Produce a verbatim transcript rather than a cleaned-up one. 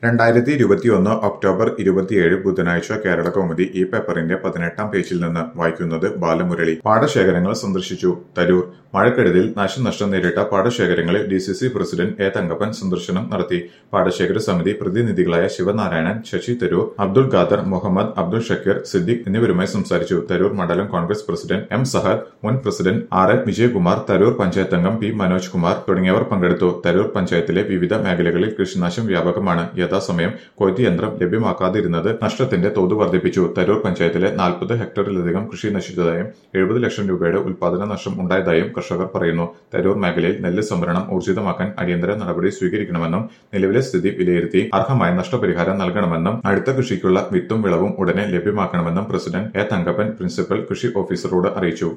രണ്ടായിരത്തി ഇരുപത്തിയൊന്ന് ഒക്ടോബർ ഇരുപത്തിയേഴ് ബുധനാഴ്ച കേരള കൗമുദി ഈ പേപ്പറിന്റെ പതിനെട്ടാം പേജിൽ നിന്ന് വായിക്കുന്നത് ബാലമുരളി. പാടശേഖരങ്ങൾ സന്ദർശിച്ചു. തരൂർ. മഴക്കെടുതിയിൽ നാശനഷ്ടം നേരിട്ട പാടശേഖരങ്ങളിൽ D C C president A Thankappan സന്ദർശനം നടത്തി. പാടശേഖര സമിതി പ്രതിനിധികളായ ശിവനാരായണൻ, ശശി തരൂർ, അബ്ദുൾ ഖാദർ, മുഹമ്മദ് അബ്ദുൾ ഷക്കീർ, സിദ്ദിഖ് എന്നിവരുമായി സംസാരിച്ചു. തരൂർ മണ്ഡലം കോൺഗ്രസ് പ്രസിഡന്റ് എം സഹദ്, മുൻ president R N Vijayakumar, Tarur പഞ്ചായത്തംഗം പി മനോജ് കുമാർ തുടങ്ങിയവർ പങ്കെടുത്തു. തരൂർ പഞ്ചായത്തിലെ വിവിധ മേഖലകളിൽ കൃഷിനാശം വ്യാപകമാണ്. യഥാസമയം കൊയ്ത്ത് യന്ത്രം ലഭ്യമാക്കാതിരുന്നത് നഷ്ടത്തിന്റെ തോത് വർദ്ധിപ്പിച്ചു. തരൂർ പഞ്ചായത്തിലെ നാൽപ്പത് ഹെക്ടറിലധികം കൃഷി നശിച്ചതായും എഴുപത് ലക്ഷം രൂപയുടെ ഉൽപാദന നഷ്ടം ഉണ്ടായതായും കർഷകർ പറയുന്നു. തരൂർ മേഖലയിൽ നെല്ല് സംഭരണം ഊർജിതമാക്കാൻ അടിയന്തര നടപടി സ്വീകരിക്കണമെന്നും നിലവിലെ സ്ഥിതി വിലയിരുത്തി അർഹമായ നഷ്ടപരിഹാരം നൽകണമെന്നും അടുത്ത കൃഷിക്കുള്ള വിത്തും വിളവും ഉടനെ ലഭ്യമാക്കണമെന്നും പ്രസിഡന്റ് എ തങ്കപ്പൻ പ്രിൻസിപ്പൽ കൃഷി ഓഫീസറോട് അറിയിച്ചു.